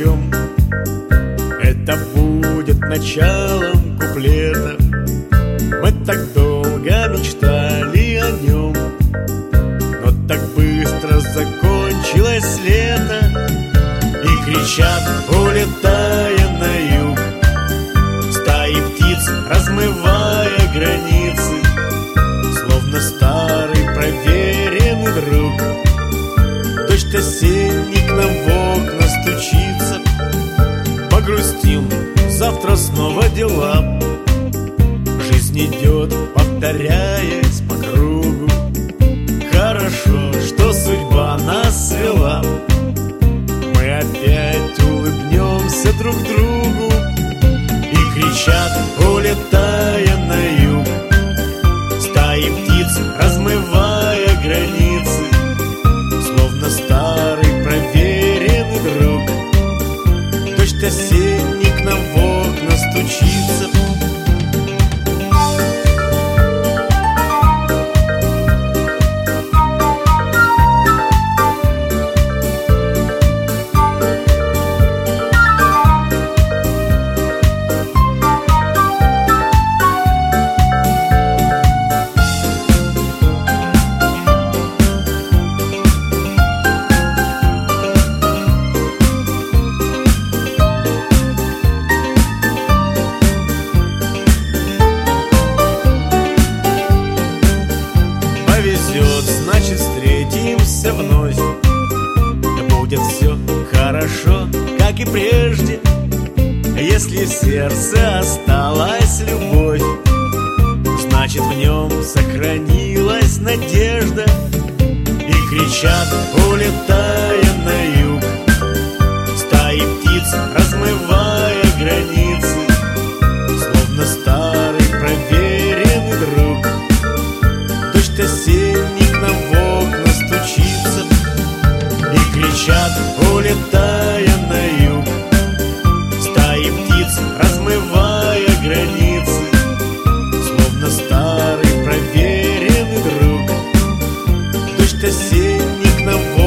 чем. Это будет началом куплета. Мы так долго мечтали о нем, но так быстро закончилось лето. И кричат, улетая на юг, стаи птиц, размывая границы, словно старый проверенный друг. Дождь осенний к нам в окна стучится. Погрустил, завтра снова дела. Жизнь идет, повторяясь по кругу. Хорошо, что судьба нас свела. Мы опять улыбнемся друг другу. И кричат, улетая на юг, стаи птиц, размывая границы, словно старый проверенный друг. Дождь осенний к нам в окна стучится. Значит, встретимся вновь. Будет все хорошо, как и прежде, если в сердце осталась любовь. Значит, в нем сохранилась надежда. И кричат, улетая на юг, стаи птиц, размывая границы, словно старый проверенный друг. Дождь осенний к нам в окна стучится. И кричат, улетая на юг, стаи птиц, размывая границы, словно старый проверенный друг. Дождь осенний к нам в